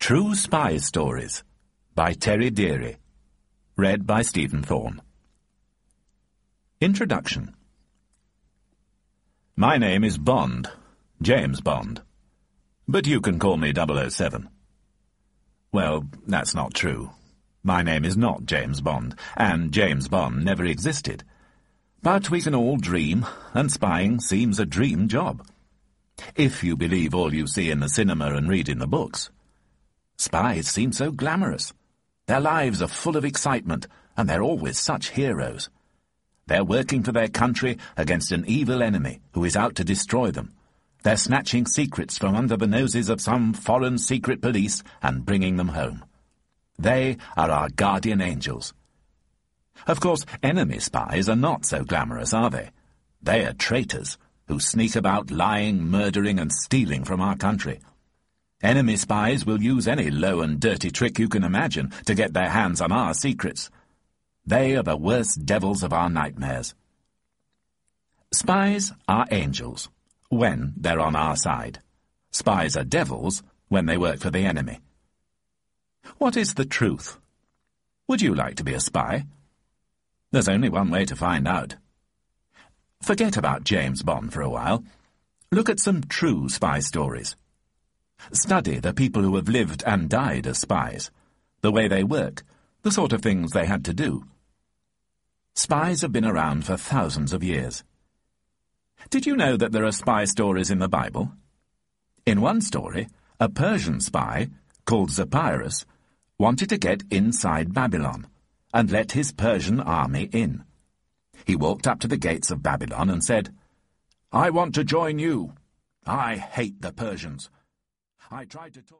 True Spy Stories by Terry Deary. Read by Stephen Thorne. Introduction. My name is Bond, James Bond. But you can call me 007. Well, that's not true. My name is not James Bond, and James Bond never existed. But we can all dream, and spying seems a dream job. If you believe all you see in the cinema and read in the books. Spies seem so glamorous. Their lives are full of excitement, and they're always such heroes. They're working for their country against an evil enemy who is out to destroy them. They're snatching secrets from under the noses of some foreign secret police and bringing them home. They are our guardian angels. Of course, enemy spies are not so glamorous, are they? They are traitors who sneak about lying, murdering, and stealing from our country. Enemy spies will use any low and dirty trick you can imagine to get their hands on our secrets. They are the worst devils of our nightmares. Spies are angels when they're on our side. Spies are devils when they work for the enemy. What is the truth? Would you like to be a spy? There's only one way to find out. Forget about James Bond for a while. Look at some true spy stories. Study the people who have lived and died as spies, the way they work, the sort of things they had to do. Spies have been around for thousands of years. Did you know that there are spy stories in the Bible? In one story, a Persian spy, called Zopyrus, wanted to get inside Babylon and let his Persian army in. He walked up to the gates of Babylon and said, "I want to join you. I hate the Persians. I tried to talk..."